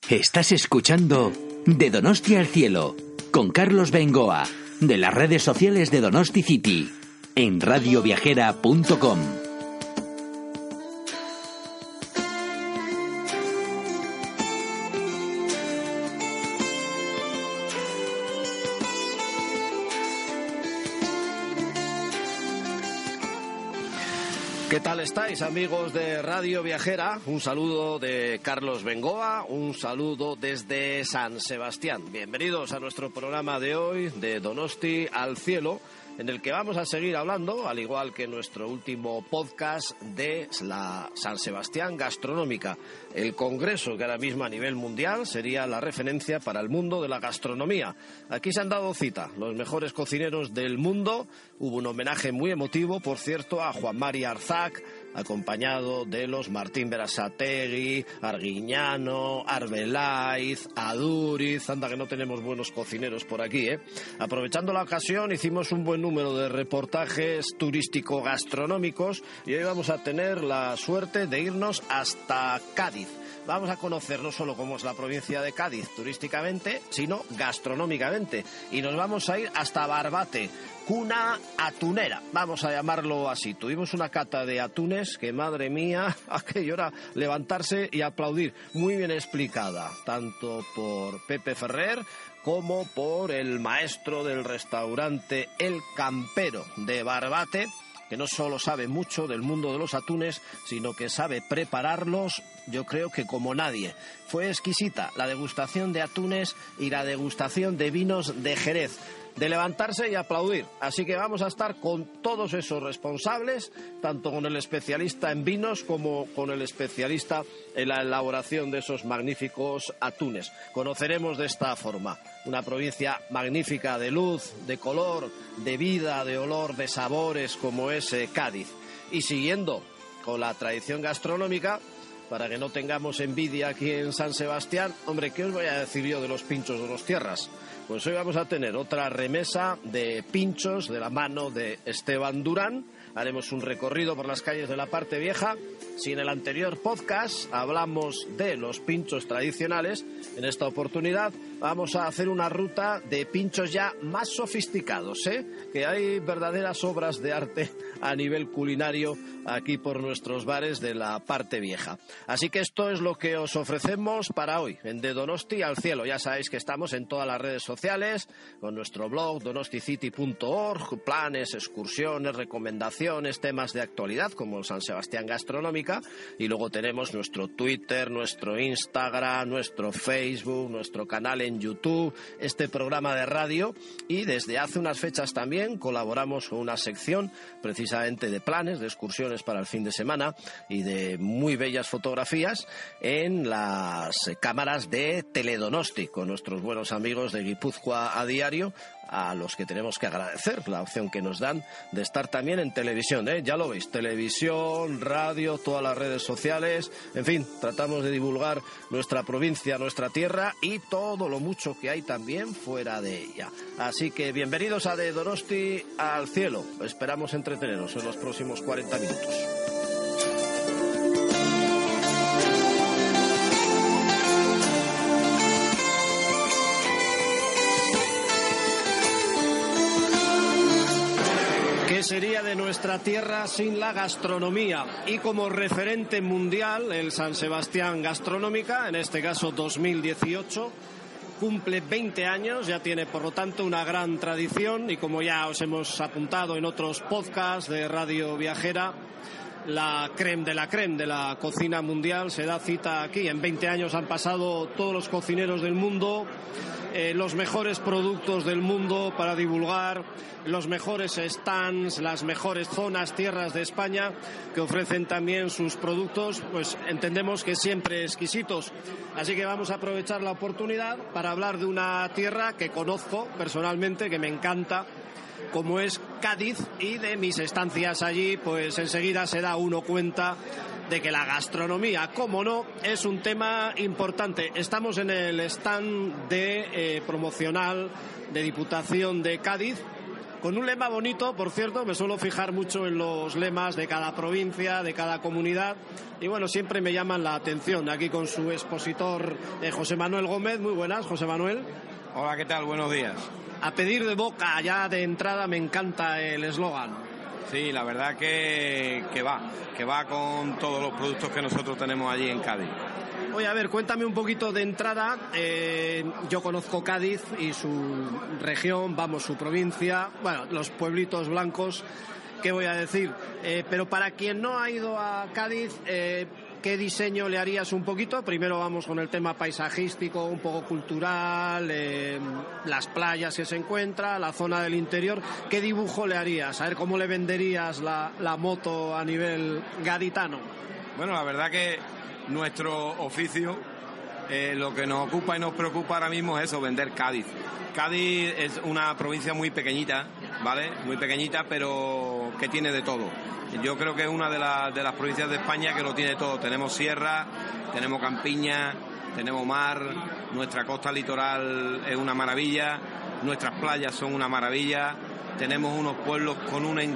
Estás escuchando De Donosti al Cielo, con Carlos Bengoa, de las redes sociales de Donosti City, en radioviajera.com. ¿Qué tal estáis, amigos de Radio Viajera? Un saludo de Carlos Bengoa, un saludo desde San Sebastián. Bienvenidos a nuestro programa de hoy, de Donosti al Cielo, en el que vamos a seguir hablando, al igual que nuestro último podcast, de la San Sebastián Gastronómica, el congreso que ahora mismo a nivel mundial sería la referencia para el mundo de la gastronomía. Aquí se han dado cita los mejores cocineros del mundo. Hubo un homenaje muy emotivo, por cierto, a Juan Mari Arzac, acompañado de los Martín Berasategui, Arguiñano, Arbeláiz, Aduriz. Anda que no tenemos buenos cocineros por aquí, ¿eh? Aprovechando la ocasión, hicimos un buen número de reportajes turístico-gastronómicos y hoy vamos a tener la suerte de irnos hasta Cádiz. Vamos a conocer no solo cómo es la provincia de Cádiz turísticamente, sino gastronómicamente. Y nos vamos a ir hasta Barbate, cuna atunera, vamos a llamarlo así. Tuvimos una cata de atunes que, madre mía, aquello era levantarse y aplaudir. Muy bien explicada, tanto por Pepe Ferrer como por el maestro del restaurante El Campero de Barbate, que no solo sabe mucho del mundo de los atunes, sino que sabe prepararlos, yo creo que como nadie. Fue exquisita la degustación de atunes y la degustación de vinos de Jerez, de levantarse y aplaudir. Así que vamos a estar con todos esos responsables, tanto con el especialista en vinos como con el especialista en la elaboración de esos magníficos atunes. Conoceremos de esta forma una provincia magnífica de luz, de color, de vida, de olor, de sabores, como es Cádiz. Y siguiendo con la tradición gastronómica, para que no tengamos envidia aquí en San Sebastián, hombre, ¿qué os voy a decir yo de los pinchos de los tierras? Pues hoy vamos a tener otra remesa de pinchos de la mano de Esteban Durán. Haremos un recorrido por las calles de la parte vieja. Si en el anterior podcast hablamos de los pinchos tradicionales, en esta oportunidad vamos a hacer una ruta de pinchos ya más sofisticados, que hay verdaderas obras de arte a nivel culinario aquí por nuestros bares de la parte vieja. Así que esto es lo que os ofrecemos para hoy, en De Donosti al Cielo. Ya sabéis que estamos en todas las redes sociales, con nuestro blog donosticity.org, planes, excursiones, recomendaciones, temas de actualidad como el San Sebastián Gastronómica, y luego tenemos nuestro Twitter, nuestro Instagram, nuestro Facebook, nuestro canal en YouTube, este programa de radio, y desde hace unas fechas también colaboramos con una sección precisamente de planes, de excursiones para el fin de semana y de muy bellas fotografías en las cámaras de Teledonosti, con nuestros buenos amigos de Guipúzcoa a Diario, a los que tenemos que agradecer la opción que nos dan de estar también en televisión, ya lo veis, televisión, radio, todas las redes sociales, en fin, tratamos de divulgar nuestra provincia, nuestra tierra y todo lo mucho que hay también fuera de ella. Así que bienvenidos a De Donosti al Cielo, esperamos entreteneros en los próximos 40 minutos. ¿Qué sería de nuestra tierra sin la gastronomía? Y como referente mundial, el San Sebastián Gastronómica, en este caso 2018, cumple 20 años, ya tiene por lo tanto una gran tradición, y como ya os hemos apuntado en otros podcasts de Radio Viajera, la crème de la cocina mundial se da cita aquí. En 20 años han pasado todos los cocineros del mundo, los mejores productos del mundo para divulgar, los mejores stands, las mejores zonas, tierras de España, que ofrecen también sus productos, pues entendemos que siempre exquisitos. Así que vamos a aprovechar la oportunidad para hablar de una tierra que conozco personalmente, que me encanta, como es Cádiz, y de mis estancias allí, pues enseguida se da uno cuenta de que la gastronomía, cómo no, es un tema importante. Estamos en el stand de promocional de Diputación de Cádiz, con un lema bonito, por cierto. Me suelo fijar mucho en los lemas de cada provincia, de cada comunidad, y bueno, siempre me llaman la atención. Aquí con su expositor José Manuel Gómez. Muy buenas, José Manuel. Hola, ¿qué tal? Buenos días. A pedir de boca, ya de entrada, me encanta el eslogan. Sí, la verdad que va con todos los productos que nosotros tenemos allí en Cádiz. Oye, a ver, cuéntame un poquito de entrada. Yo conozco Cádiz y su región, su provincia, bueno, los pueblitos blancos, ¿qué voy a decir? Pero para quien no ha ido a Cádiz, ¿qué diseño le harías un poquito? Primero vamos con el tema paisajístico, un poco cultural, las playas que se encuentra, la zona del interior. ¿Qué dibujo le harías? A ver, ¿cómo le venderías la moto a nivel gaditano? Bueno, la verdad que nuestro oficio, lo que nos ocupa y nos preocupa ahora mismo es eso, vender Cádiz. Cádiz es una provincia muy pequeñita, ¿vale? Muy pequeñita, pero que tiene de todo. Yo creo que es una de las provincias de España que lo tiene todo. Tenemos sierra, tenemos campiña, tenemos mar, nuestra costa litoral es una maravilla, nuestras playas son una maravilla, tenemos unos pueblos con un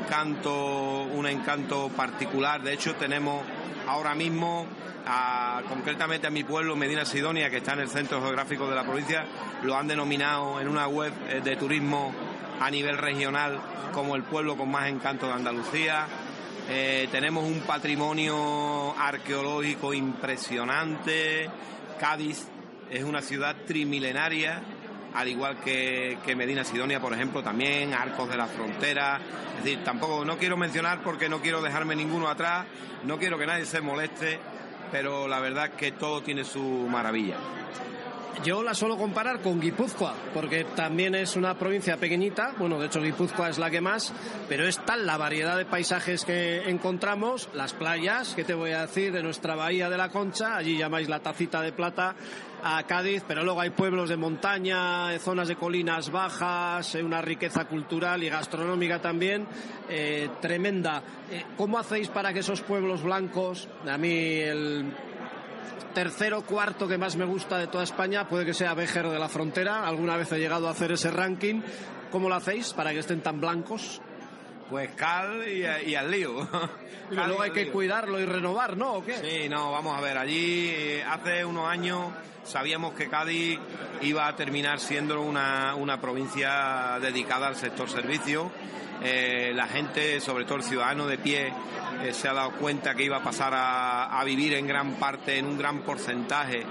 encanto particular. De hecho, tenemos ahora mismo, concretamente a mi pueblo, Medina Sidonia, que está en el centro geográfico de la provincia, lo han denominado en una web de turismo a nivel regional como el pueblo con más encanto de Andalucía. Tenemos un patrimonio arqueológico impresionante. Cádiz es una ciudad trimilenaria, al igual que Medina Sidonia, por ejemplo, también Arcos de la Frontera. Es decir, tampoco, no quiero mencionar porque no quiero dejarme ninguno atrás, no quiero que nadie se moleste, pero la verdad es que todo tiene su maravilla. Yo la suelo comparar con Guipúzcoa, porque también es una provincia pequeñita. Bueno, de hecho Guipúzcoa es la que más, pero es tal la variedad de paisajes que encontramos, las playas, ¿qué te voy a decir? De nuestra bahía de la Concha, allí llamáis la Tacita de Plata a Cádiz, pero luego hay pueblos de montaña, zonas de colinas bajas, una riqueza cultural y gastronómica también tremenda. ¿Cómo hacéis para que esos pueblos blancos, a mí el tercero, cuarto que más me gusta de toda España puede que sea Béjar de la Frontera? Alguna vez he llegado a hacer ese ranking. ¿Cómo lo hacéis para que estén tan blancos? Pues cal y al lío. Pero luego hay que cuidarlo y renovar, ¿no? ¿O qué? Sí, no, vamos a ver, allí hace unos años sabíamos que Cádiz iba a terminar siendo una provincia dedicada al sector servicio. La gente, sobre todo el ciudadano de pie, se ha dado cuenta que iba a pasar a vivir en gran parte, en un gran porcentaje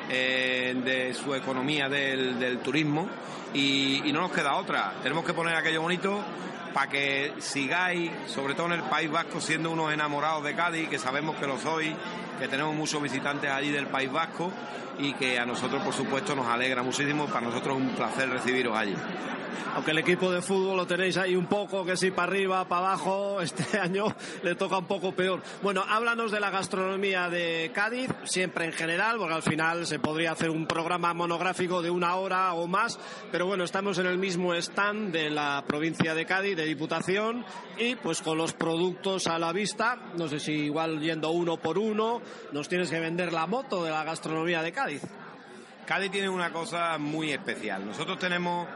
de su economía del turismo, y no nos queda otra. Tenemos que poner aquello bonito para que sigáis, sobre todo en el País Vasco, siendo unos enamorados de Cádiz, que sabemos que lo sois, que tenemos muchos visitantes allí del País Vasco y que a nosotros, por supuesto, nos alegra muchísimo. Para nosotros es un placer recibiros allí. Aunque el equipo de fútbol lo tenéis ahí un poco, que sí, para arriba, para abajo, este año le toca un poco peor. Bueno, háblanos de la gastronomía de Cádiz, siempre en general, porque al final se podría hacer un programa monográfico de 1 hora o más, pero bueno, estamos en el mismo stand de la provincia de Cádiz, de Diputación, y pues con los productos a la vista. No sé si igual yendo uno por uno, nos tienes que vender la moto de la gastronomía de Cádiz. Cádiz tiene una cosa muy especial. Nosotros tenemos,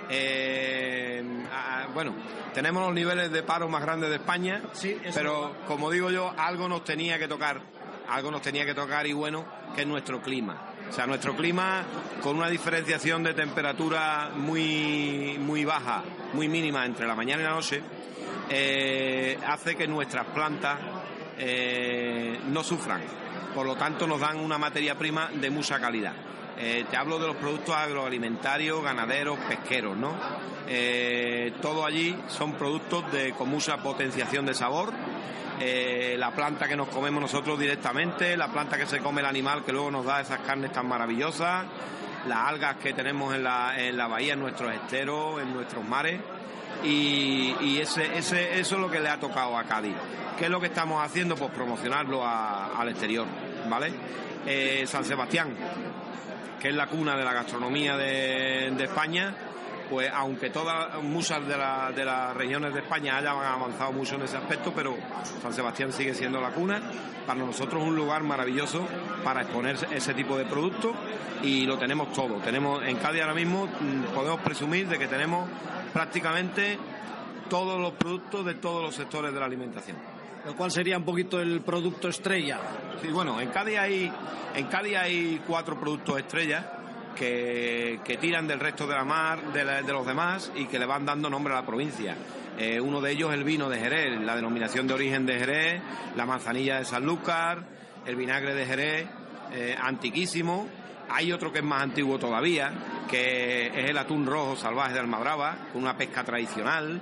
tenemos los niveles de paro más grandes de España, sí, pero como digo yo, algo nos tenía que tocar y bueno, que es nuestro clima. O sea, nuestro clima, con una diferenciación de temperatura muy, muy baja, muy mínima entre la mañana y la noche, hace que nuestras plantas no sufran. Por lo tanto, nos dan una materia prima de mucha calidad. Te hablo de los productos agroalimentarios, ganaderos, pesqueros, ¿no? Todo allí son productos con mucha potenciación de sabor. La planta que nos comemos nosotros directamente, la planta que se come el animal que luego nos da esas carnes tan maravillosas, las algas que tenemos en la bahía, en nuestros esteros, en nuestros mares. Y eso es lo que le ha tocado a Cádiz. ¿Qué es lo que estamos haciendo? Pues promocionarlo al exterior, ¿vale? San Sebastián, que es la cuna de la gastronomía de España, pues aunque muchas de las regiones de España hayan avanzado mucho en ese aspecto, pero San Sebastián sigue siendo la cuna. Para nosotros es un lugar maravilloso para exponer ese tipo de productos, y lo tenemos todo. En Cádiz ahora mismo podemos presumir de que tenemos prácticamente todos los productos de todos los sectores de la alimentación. ¿Cuál sería un poquito el producto estrella? Sí, bueno, en Cádiz hay 4 productos estrellas que tiran del resto de la mar, de los demás, y que le van dando nombre a la provincia. Uno de ellos es el vino de Jerez, la denominación de origen de Jerez, la manzanilla de Sanlúcar, el vinagre de Jerez, antiquísimo. Hay otro que es más antiguo todavía, que es el atún rojo salvaje de Almadraba, con una pesca tradicional,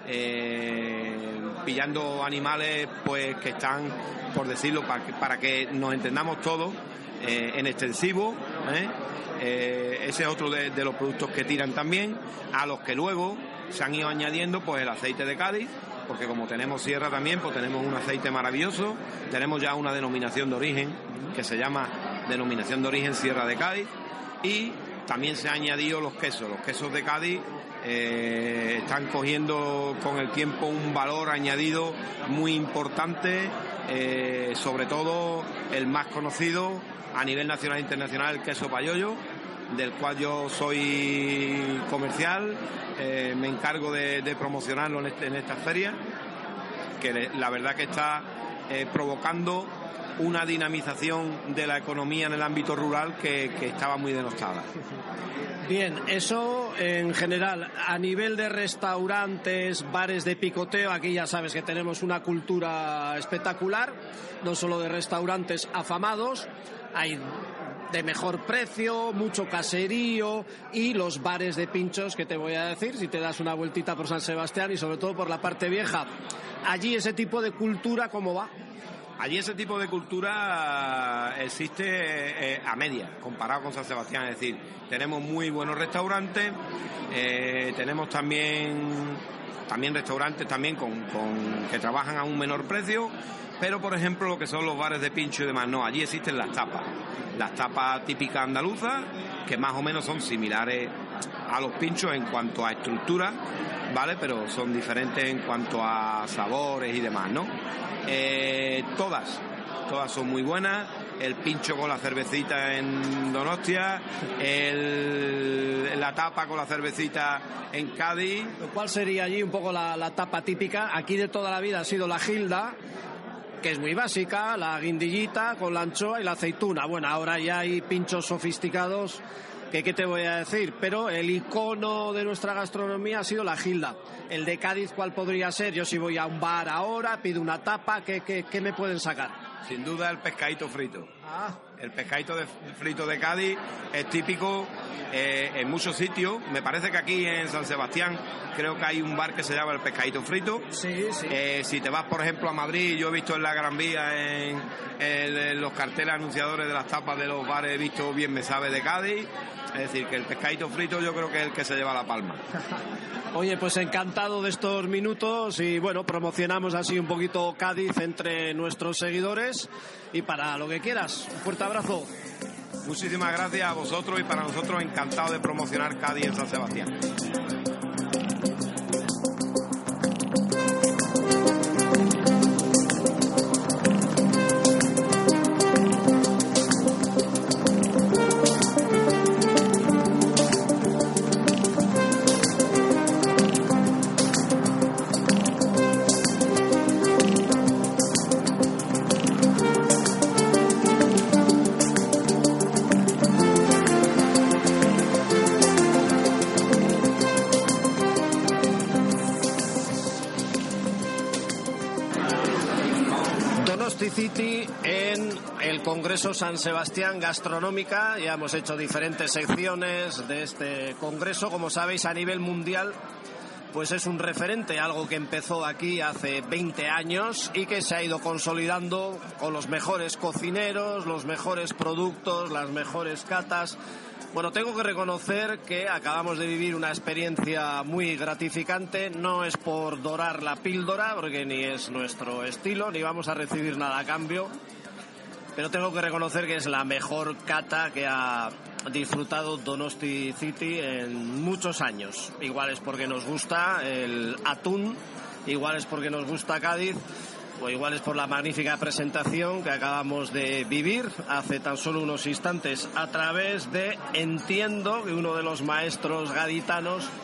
pillando animales pues que están, por decirlo, para que nos entendamos todos, en extensivo. Ese es otro de los productos que tiran también, a los que luego se han ido añadiendo pues el aceite de Cádiz, porque como tenemos sierra también, pues tenemos un aceite maravilloso. Tenemos ya una denominación de origen que se llama denominación de origen Sierra de Cádiz, y también se han añadido los quesos de Cádiz. Están cogiendo con el tiempo un valor añadido muy importante, sobre todo el más conocido a nivel nacional e internacional, el queso Payollo, del cual yo soy comercial. Me encargo de promocionarlo en esta feria, que la verdad que está provocando una dinamización de la economía en el ámbito rural que estaba muy denostada. Bien, eso en general. A nivel de restaurantes, bares de picoteo, aquí ya sabes que tenemos una cultura espectacular, no solo de restaurantes afamados, hay de mejor precio, mucho caserío, y los bares de pinchos, que te voy a decir, si te das una vueltita por San Sebastián y sobre todo por la parte vieja. Allí ese tipo de cultura, ¿cómo va? Allí ese tipo de cultura existe a media, comparado con San Sebastián. Es decir, tenemos muy buenos restaurantes, tenemos también restaurantes también que trabajan a un menor precio, pero por ejemplo lo que son los bares de pincho y demás, no, allí existen las tapas típicas andaluzas, que más o menos son similares a los pinchos en cuanto a estructura, ¿vale? Pero son diferentes en cuanto a sabores y demás, ¿no? Todas son muy buenas. El pincho con la cervecita en Donostia, la tapa con la cervecita en Cádiz. ¿Cuál sería allí un poco la tapa típica? Aquí de toda la vida ha sido la gilda, que es muy básica, la guindillita con la anchoa y la aceituna. Bueno, ahora ya hay pinchos sofisticados, que qué te voy a decir, pero el icono de nuestra gastronomía ha sido la gilda. El de Cádiz, ¿cuál podría ser? Yo si voy a un bar ahora, pido una tapa, ¿qué me pueden sacar? Sin duda el pescadito frito. El pescadito frito de Cádiz es típico en muchos sitios. Me parece que aquí en San Sebastián creo que hay un bar que se llama el pescadito frito. Sí. Si te vas, por ejemplo, a Madrid, yo he visto en la Gran Vía, en los carteles anunciadores de las tapas de los bares, he visto Bien Me Sabe de Cádiz. Es decir, que el pescadito frito yo creo que es el que se lleva la palma. Oye, pues encantado de estos minutos y bueno, promocionamos así un poquito Cádiz entre nuestros seguidores y para lo que quieras. Un fuerte abrazo. Muchísimas gracias a vosotros y para nosotros encantado de promocionar Cádiz en San Sebastián. City en el Congreso San Sebastián Gastronómica. Ya hemos hecho diferentes secciones de este congreso. Como sabéis, a nivel mundial pues es un referente, algo que empezó aquí hace 20 años y que se ha ido consolidando con los mejores cocineros, los mejores productos, las mejores catas. Bueno, tengo que reconocer que acabamos de vivir una experiencia muy gratificante. No es por dorar la píldora, porque ni es nuestro estilo, ni vamos a recibir nada a cambio. Pero tengo que reconocer que es la mejor cata que ha disfrutado Donosti City en muchos años. Igual es porque nos gusta el atún, igual es porque nos gusta Cádiz, o igual es por la magnífica presentación que acabamos de vivir hace tan solo unos instantes a través de, entiendo, que uno de los maestros gaditanos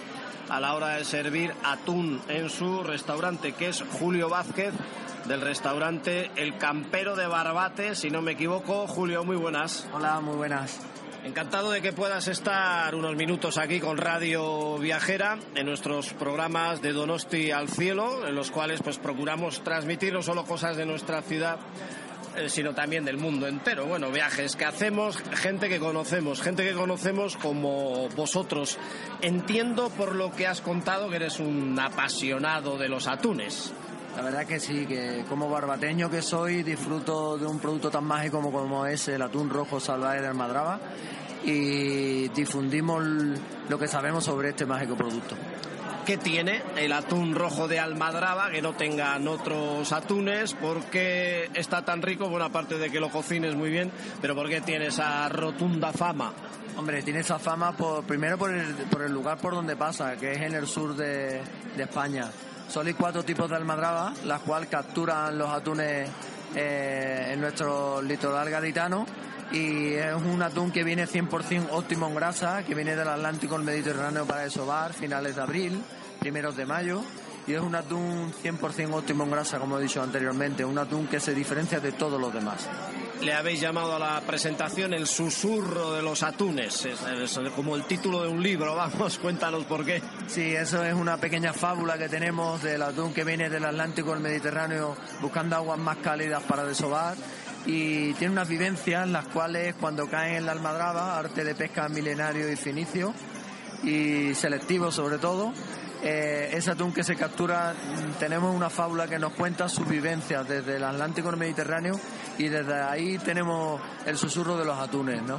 a la hora de servir atún en su restaurante, que es Julio Vázquez, del restaurante El Campero de Barbate, si no me equivoco. Julio, muy buenas. Hola, muy buenas. Encantado de que puedas estar unos minutos aquí con Radio Viajera en nuestros programas de Donosti al Cielo, en los cuales pues procuramos transmitir no solo cosas de nuestra ciudad, sino también del mundo entero. Bueno, viajes que hacemos, gente que conocemos como vosotros. Entiendo por lo que has contado que eres un apasionado de los atunes. La verdad que sí, que como barbateño que soy disfruto de un producto tan mágico como es el atún rojo salvaje de Almadraba y difundimos lo que sabemos sobre este mágico producto. ¿Qué tiene el atún rojo de Almadraba que no tengan otros atunes? ¿Por qué está tan rico? Bueno, aparte de que lo cocines muy bien, pero ¿por qué tiene esa rotunda fama? Hombre, tiene esa fama primero por el lugar por donde pasa, que es en el sur de España. Solo hay 4 tipos de almadraba, las cuales capturan los atunes en nuestro litoral gaditano, y es un atún que viene 100% óptimo en grasa, que viene del Atlántico al Mediterráneo para desovar, finales de abril, primeros de mayo, y es un atún 100% óptimo en grasa, como he dicho anteriormente, un atún que se diferencia de todos los demás. Le habéis llamado a la presentación El susurro de los atunes, es como el título de un libro, vamos, cuéntanos por qué. Sí, eso es una pequeña fábula que tenemos del atún que viene del Atlántico al Mediterráneo buscando aguas más cálidas para desovar, y tiene unas vivencias en las cuales cuando cae en la almadraba, arte de pesca milenario y finicio y selectivo sobre todo, ese atún que se captura, tenemos una fábula que nos cuenta sus vivencias desde el Atlántico al Mediterráneo, y desde ahí tenemos el susurro de los atunes, ¿no?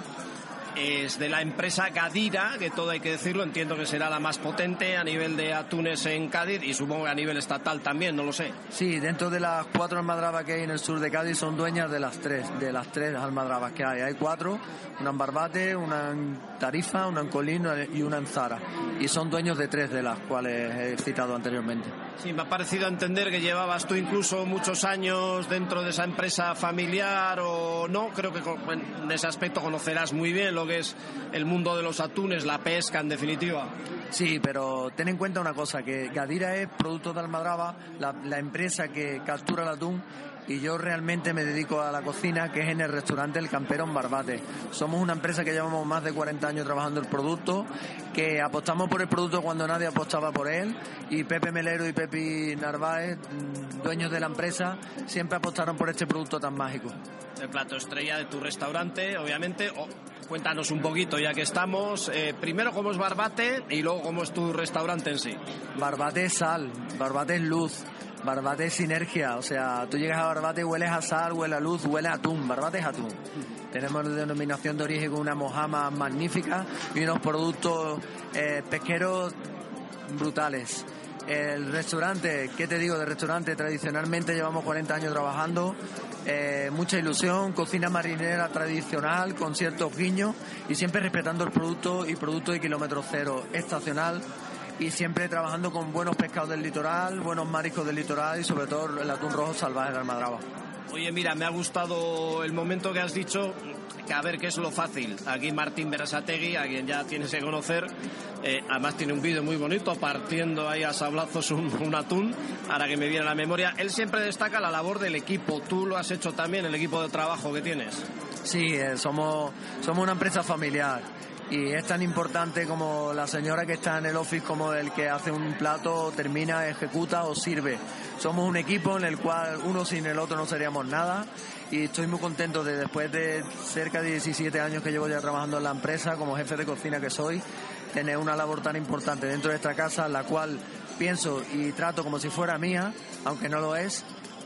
Es de la empresa Gadira, que todo hay que decirlo, entiendo que será la más potente a nivel de atunes en Cádiz y supongo que a nivel estatal también, no lo sé. Sí, dentro de las 4 almadrabas que hay en el sur de Cádiz son dueñas de las tres almadrabas que hay. Hay 4, una en Barbate, una en Tarifa, una en Colín y una en Zara. Y son dueños de 3 de las cuales he citado anteriormente. Sí, me ha parecido entender que llevabas tú incluso muchos años dentro de esa empresa familiar, o no, creo que en ese aspecto conocerás muy bien lo que es el mundo de los atunes, la pesca en definitiva. Sí, pero ten en cuenta una cosa, que Gadira es producto de Almadraba, la empresa que captura el atún, y yo realmente me dedico a la cocina, que es en el restaurante El Campero en Barbate. Somos una empresa que llevamos más de 40 años trabajando el producto, que apostamos por el producto cuando nadie apostaba por él, y Pepe Melero y Pepi Narváez, dueños de la empresa, siempre apostaron por este producto tan mágico. El plato estrella de tu restaurante, obviamente. Cuéntanos un poquito, ya que estamos, primero cómo es Barbate y luego cómo es tu restaurante en sí. Barbate es sal, Barbate es luz, Barbate es sinergia, o sea, tú llegas a Barbate, hueles a sal, hueles a luz, hueles a atún, Barbate es atún. Tenemos denominación de origen con una mojama magnífica y unos productos pesqueros brutales. El restaurante, ¿qué te digo de restaurante? Tradicionalmente llevamos 40 años trabajando, mucha ilusión, cocina marinera tradicional con ciertos guiños y siempre respetando el producto de kilómetro cero, estacional, y siempre trabajando con buenos pescados del litoral, buenos mariscos del litoral y sobre todo el atún rojo salvaje de Almadraba. Oye, mira, me ha gustado el momento que has dicho, que a ver qué es lo fácil. Aquí Martín Berasategui, a quien ya tienes que conocer, además tiene un vídeo muy bonito partiendo ahí a sablazos un atún, ahora que me viene a la memoria. Él siempre destaca la labor del equipo. ¿Tú lo has hecho también, el equipo de trabajo que tienes? Sí, somos una empresa familiar. Y es tan importante como la señora que está en el office, como el que hace un plato, termina, ejecuta o sirve. Somos un equipo en el cual uno sin el otro no seríamos nada, y estoy muy contento de, después de cerca de 17 años que llevo ya trabajando en la empresa, como jefe de cocina que soy, tener una labor tan importante dentro de esta casa, la cual pienso y trato como si fuera mía, aunque no lo es.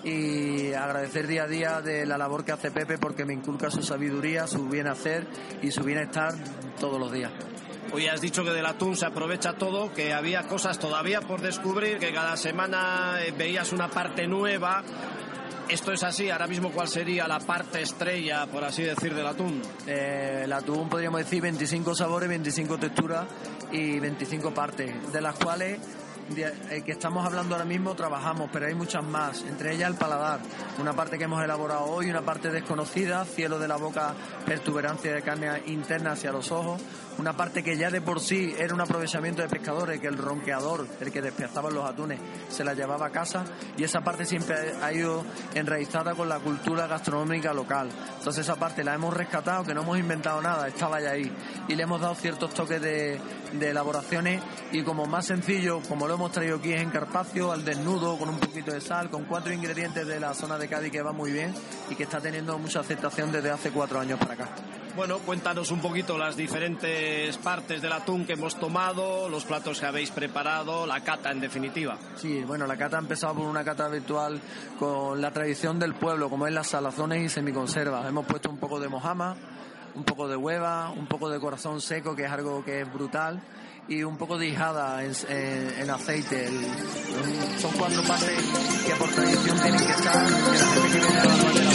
Y agradecer día a día de la labor que hace Pepe, porque me inculca su sabiduría, su bien hacer y su bienestar todos los días. Hoy has dicho que del atún se aprovecha todo, que había cosas todavía por descubrir, que cada semana veías una parte nueva. ¿Esto es así? Ahora mismo, ¿cuál sería la parte estrella, por así decir, del atún? El atún, podríamos decir, 25 sabores, 25 texturas y 25 partes, de las cuales que estamos hablando ahora mismo trabajamos, pero hay muchas más, entre ellas el paladar, una parte que hemos elaborado hoy, una parte desconocida, cielo de la boca, pertuberancia de carne interna hacia los ojos, una parte que ya de por sí era un aprovechamiento de pescadores, que el ronqueador, el que despiazaba los atunes, se la llevaba a casa, y esa parte siempre ha ido enraizada con la cultura gastronómica local. Entonces esa parte la hemos rescatado, que no hemos inventado nada, estaba ya ahí, y le hemos dado ciertos toques de elaboraciones, y como más sencillo, como lo hemos traído aquí, es en Carpaccio, al desnudo, con un poquito de sal, con 4 ingredientes de la zona de Cádiz, que va muy bien y que está teniendo mucha aceptación desde hace 4 años para acá. Bueno, cuéntanos un poquito las diferentes partes del atún que hemos tomado, los platos que habéis preparado, la cata en definitiva. Sí, bueno, la cata ha empezado por una cata virtual con la tradición del pueblo, como es las salazones y semiconservas. Hemos puesto un poco de mojama, un poco de hueva, un poco de corazón seco, que es algo que es brutal, y un poco de hijada en aceite. Son 4 partes que por tradición tienen que estar, que la gente que viene a la parte de la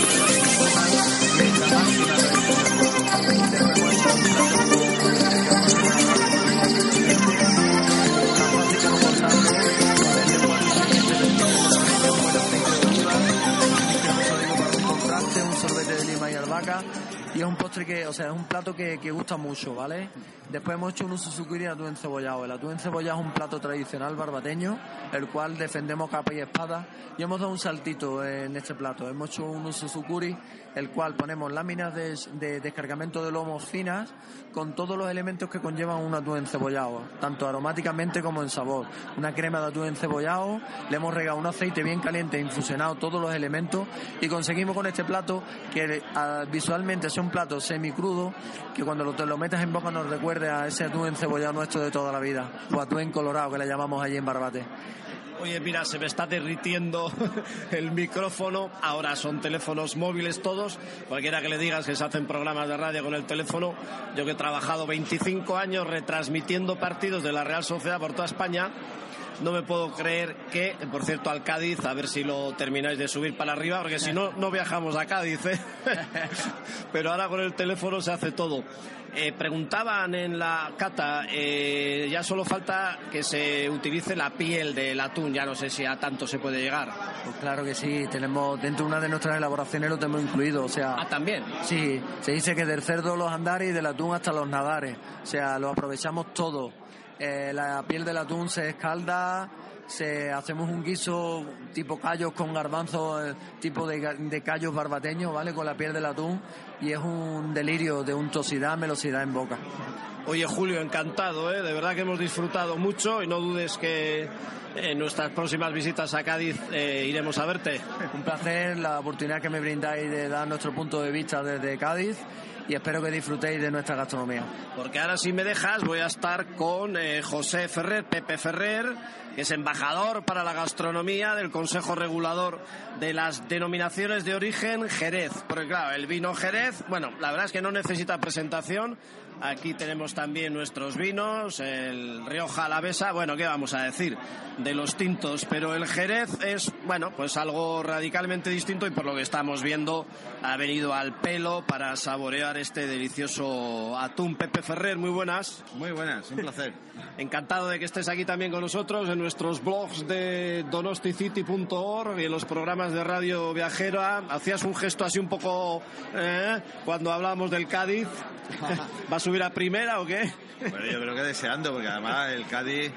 un sorbete de lima y albahaca, y es un postre que, o sea, es un plato que gusta mucho, ¿vale? Después hemos hecho un ususukuri de atún encebollado. El atún encebollado es un plato tradicional barbateño, el cual defendemos capa y espada, y hemos dado un saltito en este plato. Hemos hecho un ususukuri, el cual ponemos láminas de descargamento de lomos finas con todos los elementos que conllevan un atún encebollado, tanto aromáticamente como en sabor. Una crema de atún encebollado, le hemos regado un aceite bien caliente, infusionado todos los elementos, y conseguimos con este plato que visualmente sea un plato semicrudo, que cuando te lo metas en boca nos recuerde a ese atún encebollado nuestro de toda la vida, o atún colorado, que le llamamos allí en Barbate. Oye, mira, se me está derritiendo el micrófono. Ahora son teléfonos móviles todos. Cualquiera que le digas que se hacen programas de radio con el teléfono. Yo que he trabajado 25 años retransmitiendo partidos de la Real Sociedad por toda España, no me puedo creer que, por cierto, al Cádiz, a ver si lo termináis de subir para arriba, porque si no, no viajamos a Cádiz, ¿eh? Pero ahora con el teléfono se hace todo. Preguntaban en la cata, ya solo falta que se utilice la piel del atún, ya no sé si a tanto se puede llegar. Pues claro que sí, tenemos dentro de una de nuestras elaboraciones lo tenemos incluido, o sea... Ah, ¿también? Sí, se dice que del cerdo los andares y del atún hasta los nadares, o sea, lo aprovechamos todo. La piel del atún se escalda, hacemos un guiso tipo callos con garbanzos, tipo de callos barbateños, ¿vale? Con la piel del atún, y es un delirio de untuosidad, melosidad en boca. Oye, Julio, encantado, ¿eh? De verdad que hemos disfrutado mucho, y no dudes que en nuestras próximas visitas a Cádiz iremos a verte. Un placer, la oportunidad que me brindáis de dar nuestro punto de vista desde Cádiz, y espero que disfrutéis de nuestra gastronomía. Porque ahora, si me dejas, voy a estar con José Ferrer, Pepe Ferrer, que es embajador para la gastronomía del Consejo Regulador de las Denominaciones de Origen Jerez. Porque claro, el vino Jerez, bueno, la verdad es que no necesita presentación. Aquí tenemos también nuestros vinos, el Rioja Alavesa, bueno, ¿qué vamos a decir de los tintos? Pero el Jerez es, bueno, pues algo radicalmente distinto, y por lo que estamos viendo ha venido al pelo para saborear este delicioso atún. Pepe Ferrer, muy buenas. Muy buenas, un placer. Encantado de que estés aquí también con nosotros en nuestros blogs de donosticity.org y en los programas de Radio Viajera. Hacías un gesto así un poco cuando hablábamos del Cádiz. ¿Va a subir a primera o qué? Bueno, yo creo que deseando, porque además el Cádiz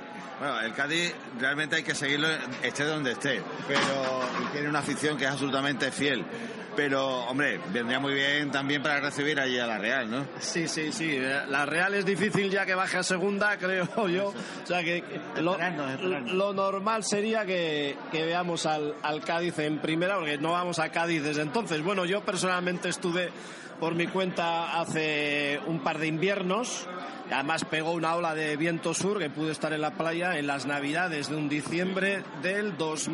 realmente hay que seguirlo, esté donde esté, pero tiene una afición que es absolutamente fiel. Pero, hombre, vendría muy bien también para recibir allí a la Real, ¿no? Sí. La Real es difícil ya que baje a segunda, creo yo. O sea que lo normal sería que veamos al Cádiz en primera, porque no vamos a Cádiz desde entonces. Bueno, yo personalmente estuve por mi cuenta hace un par de inviernos. Además pegó una ola de viento sur que pude estar en la playa en las Navidades de un diciembre del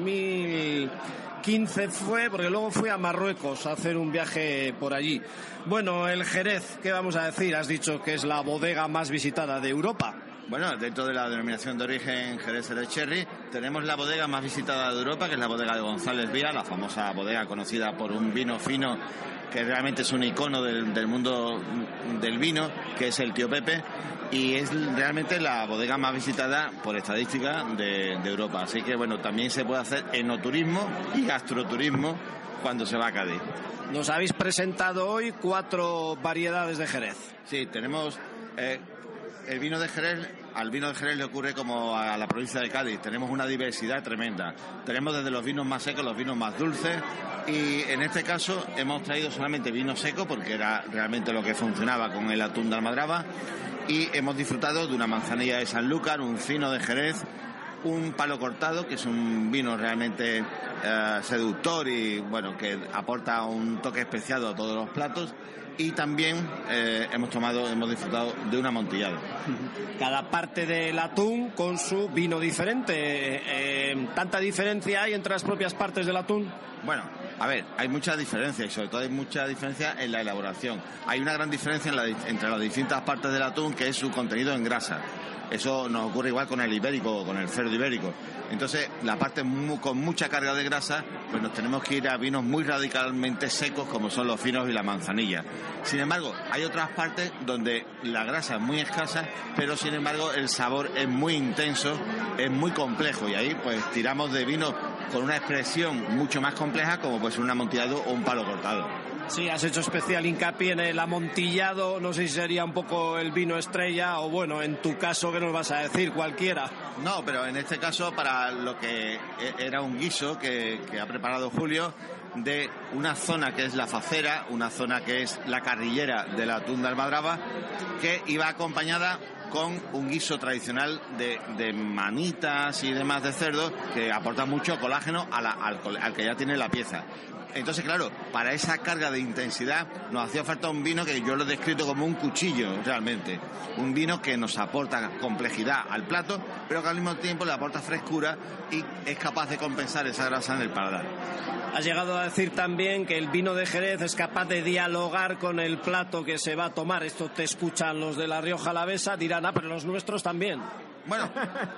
2015 fue, porque luego fui a Marruecos a hacer un viaje por allí. Bueno, el Jerez, ¿qué vamos a decir? Has dicho que es la bodega más visitada de Europa. Bueno, dentro de la denominación de origen Jerez Jerez Cherry, tenemos la bodega más visitada de Europa, que es la bodega de González Vía, la famosa bodega conocida por un vino fino que realmente es un icono del mundo del vino, que es el Tío Pepe, y es realmente la bodega más visitada por estadística de Europa. Así que, bueno, también se puede hacer enoturismo y gastroturismo cuando se va a Cádiz. Nos habéis presentado hoy 4 variedades de Jerez. Sí, tenemos... el vino de Jerez, al vino de Jerez le ocurre como a la provincia de Cádiz. Tenemos una diversidad tremenda. Tenemos desde los vinos más secos, los vinos más dulces, y en este caso hemos traído solamente vino seco porque era realmente lo que funcionaba con el atún de Almadraba, y hemos disfrutado de una manzanilla de Sanlúcar, un fino de Jerez, un palo cortado, que es un vino realmente seductor y bueno, que aporta un toque especiado a todos los platos. Y también hemos disfrutado de un amontillado. Cada parte del atún con su vino diferente. ¿Tanta diferencia hay entre las propias partes del atún? Bueno, a ver, hay mucha diferencia y sobre todo hay mucha diferencia en la elaboración. Hay una gran diferencia entre las distintas partes del atún, que es su contenido en grasa. Eso nos ocurre igual con el ibérico o con el cerdo ibérico. Entonces, la parte con mucha carga de grasa, pues nos tenemos que ir a vinos muy radicalmente secos, como son los finos y la manzanilla. Sin embargo, hay otras partes donde la grasa es muy escasa, pero sin embargo el sabor es muy intenso, es muy complejo, y ahí pues tiramos de vinos con una expresión mucho más compleja, como pues un amontillado o un palo cortado. Sí, has hecho especial hincapié en el amontillado, no sé si sería un poco el vino estrella, o bueno, en tu caso, ¿qué nos vas a decir? Cualquiera. No, pero en este caso, para lo que era un guiso que ha preparado Julio, de una zona que es la facera, una zona que es la carrillera del atún de Almadraba, que iba acompañada con un guiso tradicional de manitas y demás de cerdo, que aporta mucho colágeno al que ya tiene la pieza. Entonces, claro, para esa carga de intensidad nos hacía falta un vino que yo lo he descrito como un cuchillo, realmente. Un vino que nos aporta complejidad al plato, pero que al mismo tiempo le aporta frescura y es capaz de compensar esa grasa en el paladar. Has llegado a decir también que el vino de Jerez es capaz de dialogar con el plato que se va a tomar. Esto te escuchan los de La Rioja Alavesa, dirán, pero los nuestros también. Bueno,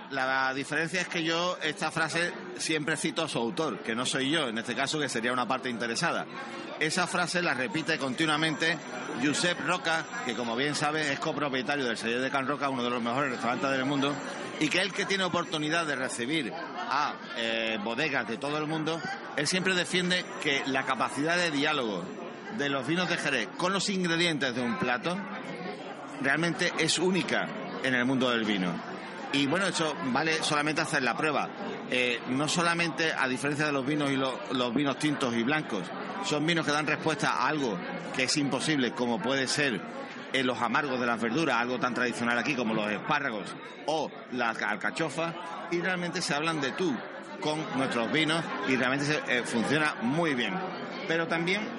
la diferencia es que yo esta frase siempre cito a su autor, que no soy yo, en este caso, que sería una parte interesada. Esa frase la repite continuamente Josep Roca, que como bien sabe es copropietario del Celler de Can Roca, uno de los mejores restaurantes del mundo, y que él, que tiene oportunidad de recibir a bodegas de todo el mundo, él siempre defiende que la capacidad de diálogo de los vinos de Jerez con los ingredientes de un plato realmente es única en el mundo del vino. Y bueno, eso vale solamente hacer la prueba. No solamente, a diferencia de los vinos y los vinos tintos y blancos, son vinos que dan respuesta a algo que es imposible, como puede ser los amargos de las verduras, algo tan tradicional aquí como los espárragos o las alcachofas, y realmente se hablan de tú con nuestros vinos y realmente funciona muy bien. Pero también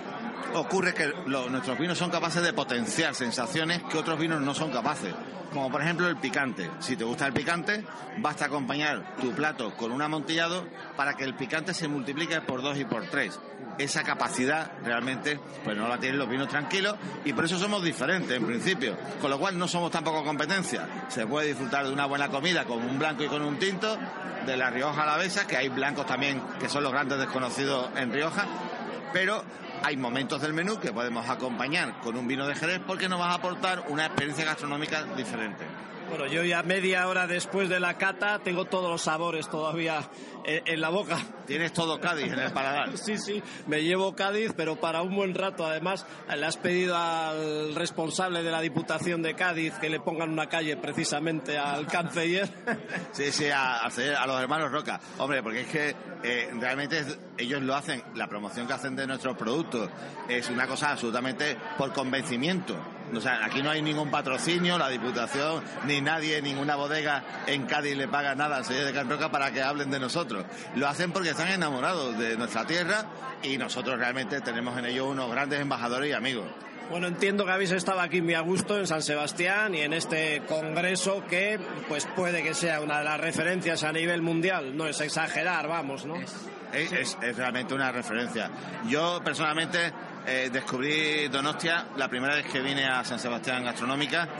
ocurre que nuestros vinos son capaces de potenciar sensaciones que otros vinos no son capaces, como por ejemplo el picante. Si te gusta el picante, basta acompañar tu plato con un amontillado para que el picante se multiplique por 2 y por 3. Esa capacidad realmente pues no la tienen los vinos tranquilos, y por eso somos diferentes en principio, con lo cual no somos tampoco competencia. Se puede disfrutar de una buena comida con un blanco y con un tinto de La Rioja Alavesa, que hay blancos también que son los grandes desconocidos en Rioja, pero hay momentos del menú que podemos acompañar con un vino de Jerez porque nos va a aportar una experiencia gastronómica diferente. Bueno, yo ya media hora después de la cata tengo todos los sabores todavía en la boca. Tienes todo Cádiz en el paladar. Sí, me llevo Cádiz, pero para un buen rato. Además, le has pedido al responsable de la Diputación de Cádiz que le pongan una calle precisamente al canciller. Sí, a los hermanos Roca. Hombre, porque es que realmente ellos lo hacen, la promoción que hacen de nuestros productos es una cosa absolutamente por convencimiento. O sea, aquí no hay ningún patrocinio, la Diputación, ni nadie, ninguna bodega en Cádiz le paga nada al Celler de Can Roca para que hablen de nosotros. Lo hacen porque están enamorados de nuestra tierra y nosotros realmente tenemos en ellos unos grandes embajadores y amigos. Bueno, entiendo que habéis estado aquí muy a gusto en San Sebastián y en este congreso que pues puede que sea una de las referencias a nivel mundial. No es exagerar, vamos, ¿no? Es realmente una referencia. Yo personalmente descubrí Donostia la primera vez que vine a San Sebastián Gastronómica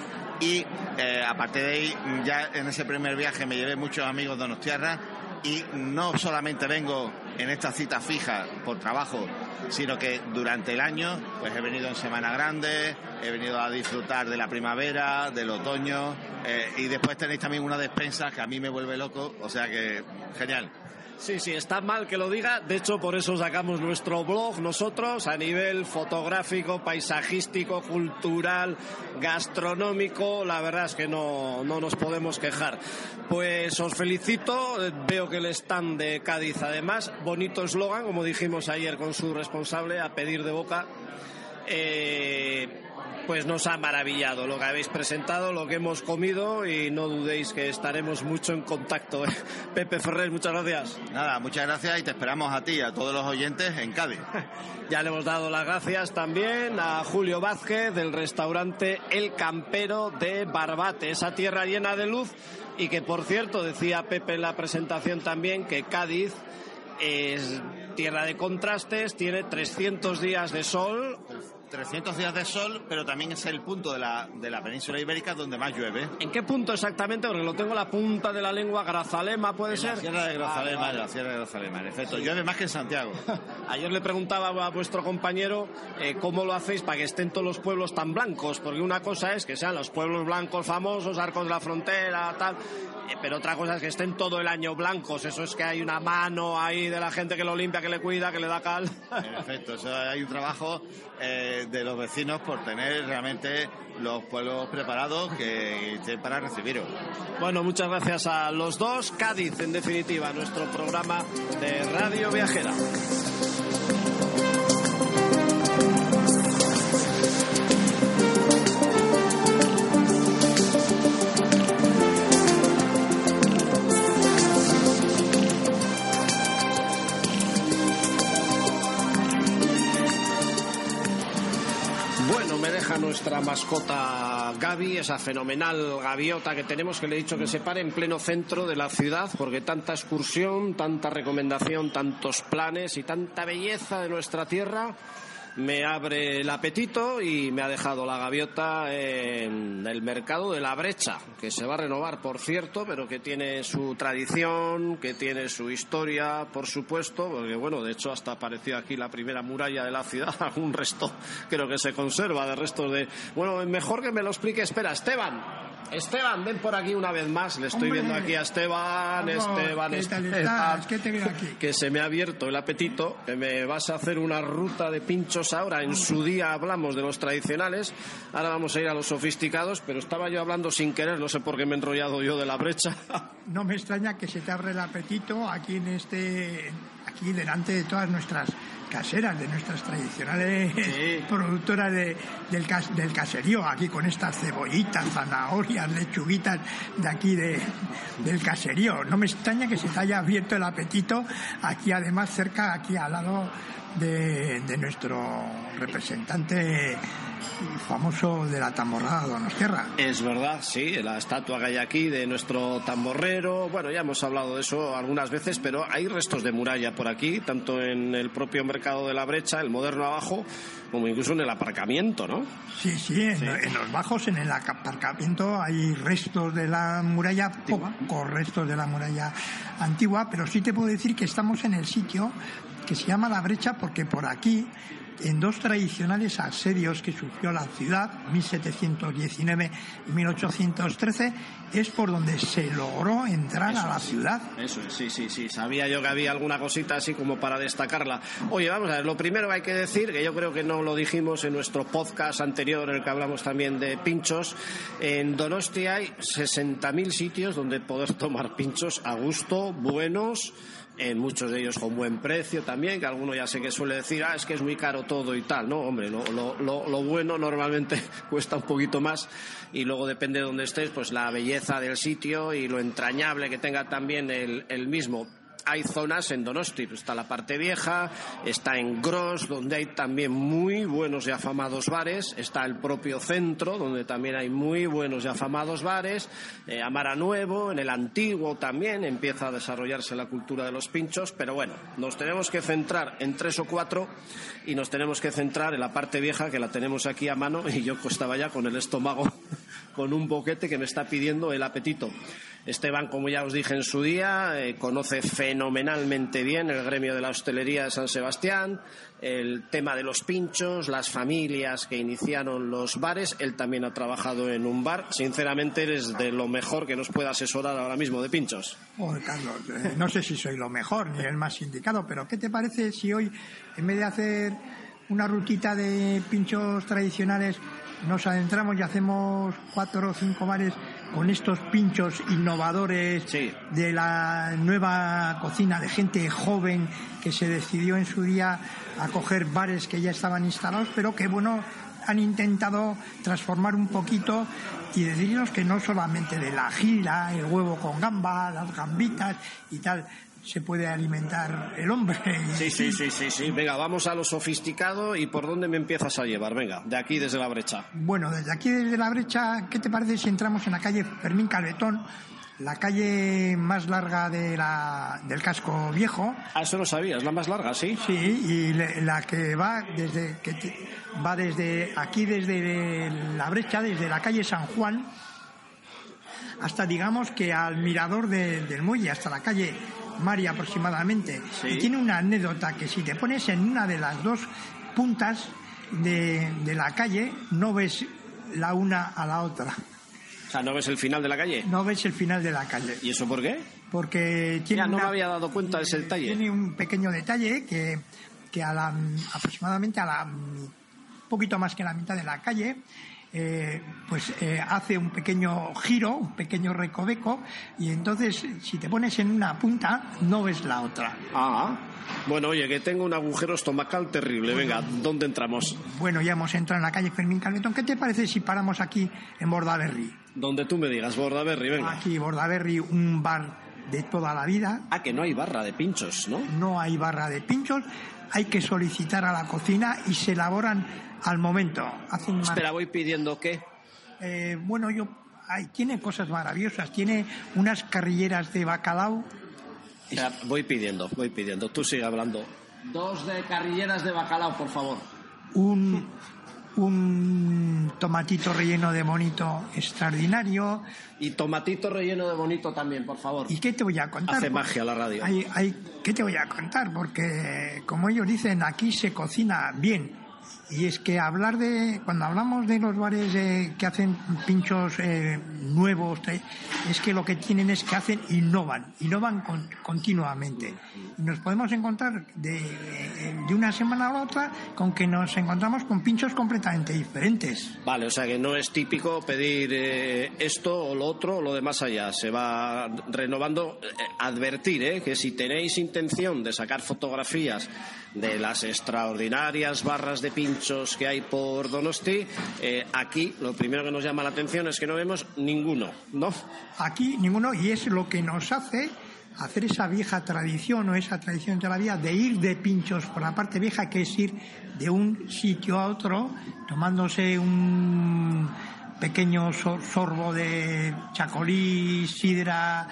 y aparte de ahí, ya en ese primer viaje me llevé muchos amigos donostiarras, y no solamente vengo en esta cita fija por trabajo, sino que durante el año pues he venido en Semana Grande, he venido a disfrutar de la primavera, del otoño, y después tenéis también una despensa que a mí me vuelve loco, o sea que genial. Sí, está mal que lo diga. De hecho, por eso sacamos nuestro blog nosotros, a nivel fotográfico, paisajístico, cultural, gastronómico. La verdad es que no nos podemos quejar. Pues os felicito. Veo que el stand de Cádiz, además, bonito eslogan, como dijimos ayer con su responsable, a pedir de boca. Pues nos ha maravillado lo que habéis presentado, lo que hemos comido, y no dudéis que estaremos mucho en contacto. Pepe Ferrer, muchas gracias. Nada, muchas gracias, y te esperamos a ti y a todos los oyentes en Cádiz. Ya le hemos dado las gracias también a Julio Vázquez del restaurante El Campero de Barbate, esa tierra llena de luz, y que, por cierto, decía Pepe en la presentación también, que Cádiz es tierra de contrastes, tiene 300 días de sol. 300 días de sol, pero también es el punto de la península ibérica donde más llueve. ¿En qué punto exactamente? Porque lo tengo en la punta de la lengua. ¿Grazalema puede ser? La Sierra de Grazalema, la Sierra de Grazalema, en efecto. Sí. Llueve más que en Santiago. Ayer le preguntaba a vuestro compañero cómo lo hacéis para que estén todos los pueblos tan blancos, porque una cosa es que sean los pueblos blancos famosos, Arcos de la Frontera, tal, pero otra cosa es que estén todo el año blancos. Eso es que hay una mano ahí de la gente que lo limpia, que le cuida, que le da cal. En efecto, eso hay un trabajo de los vecinos por tener realmente los pueblos preparados que estén para recibiros. Bueno, muchas gracias a los dos. Cádiz, en definitiva, nuestro programa de Radio Viajera. Nuestra mascota Gaby, esa fenomenal gaviota que tenemos, que le he dicho que se pare en pleno centro de la ciudad, porque tanta excursión, tanta recomendación, tantos planes y tanta belleza de nuestra tierra me abre el apetito, y me ha dejado la gaviota en el mercado de la Brecha, que se va a renovar, por cierto, pero que tiene su tradición, que tiene su historia, por supuesto, porque bueno, de hecho hasta apareció aquí la primera muralla de la ciudad, algún resto creo que se conserva de restos de... Bueno, mejor que me lo explique. Espera, Esteban, ven por aquí una vez más. Le estoy viendo aquí a Esteban. ¿Qué tal estás? ¿Qué te veo aquí? Que se me ha abierto el apetito, que me vas a hacer una ruta de pinchos ahora. En su día hablamos de los tradicionales, ahora vamos a ir a los sofisticados, pero estaba yo hablando sin querer, no sé por qué me he enrollado yo de la Brecha. No me extraña que se te abra el apetito aquí aquí delante de todas nuestras caseras, de nuestras tradicionales productoras del caserío, aquí con estas cebollitas, zanahorias, lechuguitas de aquí del caserío. No me extraña que se te haya abierto el apetito aquí, además cerca, aquí al lado de nuestro representante famoso de la tamborrada donostiarra. Es verdad, sí, la estatua que hay aquí de nuestro tamborrero. Bueno, ya hemos hablado de eso algunas veces, pero hay restos de muralla por aquí, tanto en el propio mercado de la Brecha, el moderno abajo, como incluso en el aparcamiento, ¿no? Sí, en los bajos, en el aparcamiento hay restos de la muralla, pocos restos de la muralla antigua, pero sí te puedo decir que estamos en el sitio que se llama La Brecha, porque por aquí, en dos tradicionales asedios que sufrió la ciudad, 1719 y 1813, es por donde se logró entrar a la ciudad. Eso es, sí. Sabía yo que había alguna cosita así como para destacarla. Oye, vamos a ver, lo primero que hay que decir, que yo creo que no lo dijimos en nuestro podcast anterior, en el que hablamos también de pinchos, en Donostia hay 60.000 sitios donde poder tomar pinchos a gusto, buenos, en muchos de ellos con buen precio también, que alguno ya sé que suele decir, es que es muy caro todo y tal. No, hombre, lo bueno normalmente cuesta un poquito más, y luego depende de dónde estés, pues la belleza del sitio y lo entrañable que tenga también el mismo. Hay zonas en Donosti, está la parte vieja, está en Gros, donde hay también muy buenos y afamados bares, está el propio centro, donde también hay muy buenos y afamados bares, Amara Nuevo, en el antiguo también empieza a desarrollarse la cultura de los pinchos, pero bueno, nos tenemos que centrar en 3 o 4 y nos tenemos que centrar en la parte vieja, que la tenemos aquí a mano, y yo estaba ya con el estómago con un boquete que me está pidiendo el apetito. Esteban, como ya os dije en su día, conoce fenomenalmente bien el gremio de la hostelería de San Sebastián, el tema de los pinchos, las familias que iniciaron los bares. Él también ha trabajado en un bar. Sinceramente, eres de lo mejor que nos puede asesorar ahora mismo de pinchos. Joder, Carlos, no sé si soy lo mejor ni el más indicado, pero ¿qué te parece si hoy, en vez de hacer una rutita de pinchos tradicionales, nos adentramos y hacemos 4 o 5 bares con estos pinchos innovadores de la nueva cocina, de gente joven que se decidió en su día a coger bares que ya estaban instalados, pero que, bueno, han intentado transformar un poquito y decirnos que no solamente de la gira, el huevo con gamba, las gambitas y tal se puede alimentar el hombre. Sí. Venga, vamos a lo sofisticado. ¿Y por dónde me empiezas a llevar? Venga, de aquí desde la brecha. Bueno, desde aquí desde la brecha, ¿qué te parece si entramos en la calle Fermín Calvetón, la calle más larga del casco viejo? Ah, eso lo sabías, la más larga, ¿sí? Sí, y la que va desde aquí, desde la brecha, desde la calle San Juan, hasta, digamos, que al mirador del muelle, hasta la calle María aproximadamente. Sí. Y tiene una anécdota que si te pones en una de las dos puntas de la calle, no ves la una a la otra. O sea, ¿no ves el final de la calle? No ves el final de la calle. ¿Y eso por qué? Porque tiene no me había dado cuenta de ese detalle. Tiene un pequeño detalle que aproximadamente poquito más que la mitad de la calle, hace un pequeño giro, un pequeño recoveco, y entonces si te pones en una punta no ves la otra. Bueno, oye, que tengo un agujero estomacal terrible. Venga, ¿dónde entramos? Bueno, ya hemos entrado en la calle Fermín Calvetón. ¿Qué te parece si paramos aquí en Bordaberry? Donde tú me digas, Bordaberry, venga. Aquí, Bordaberry, un bar de toda la vida. Que no hay barra de pinchos, ¿no? No hay barra de pinchos. Hay que solicitar a la cocina y se elaboran al momento. Espera, voy pidiendo qué. Tiene cosas maravillosas. Tiene unas carrilleras de bacalao. Voy pidiendo. Tú sigue hablando. 2 de carrilleras de bacalao, por favor. Un tomatito relleno de bonito extraordinario. Y tomatito relleno de bonito también, por favor. ¿Y qué te voy a contar? Hace magia la radio. ¿Qué te voy a contar? Porque, como ellos dicen, aquí se cocina bien. Y es que cuando hablamos de los bares que hacen pinchos nuevos, es que lo que tienen es que innovan continuamente. Y nos podemos encontrar de una semana a la otra con que nos encontramos con pinchos completamente diferentes. Vale, o sea que no es típico pedir esto o lo otro o lo de más allá. Se va renovando. Advertir que si tenéis intención de sacar fotografías de las extraordinarias barras de pinchos que hay por Donosti, aquí lo primero que nos llama la atención es que no vemos ninguno, ¿no? Aquí ninguno, y es lo que nos hace hacer esa vieja tradición o esa tradición de la vida de ir de pinchos por la parte vieja, que es ir de un sitio a otro tomándose un pequeño sorbo de chacolí, sidra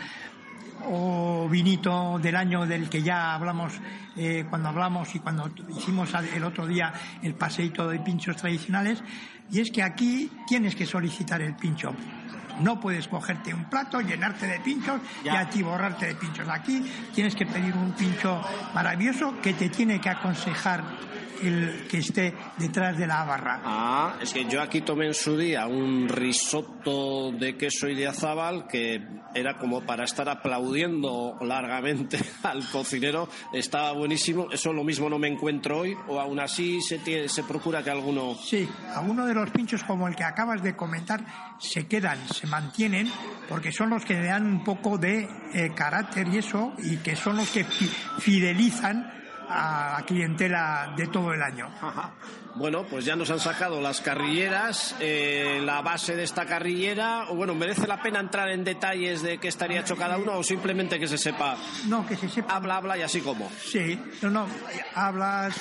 o vinito del año del que ya hablamos cuando hicimos el otro día el paseíto de pinchos tradicionales. Y es que aquí tienes que solicitar el pincho. No puedes cogerte un plato, llenarte de pinchos y atiborrarte de pinchos. Aquí tienes que pedir un pincho maravilloso que te tiene que aconsejar el que esté detrás de la barra. Es que yo aquí tomé en su día un risotto de queso Idiazábal que era como para estar aplaudiendo largamente al cocinero. Estaba buenísimo. Eso lo mismo no me encuentro hoy, o aún así se procura que alguno... Sí, alguno de los pinchos como el que acabas de comentar se mantienen, porque son los que le dan un poco de carácter y eso, y que son los que fidelizan a la clientela de todo el año. Bueno, pues ya nos han sacado las carrilleras, la base de esta carrillera. Bueno, ¿merece la pena entrar en detalles de qué estaría hecho cada uno o simplemente que se sepa? No, que se sepa. Habla y así como. Sí, hablas,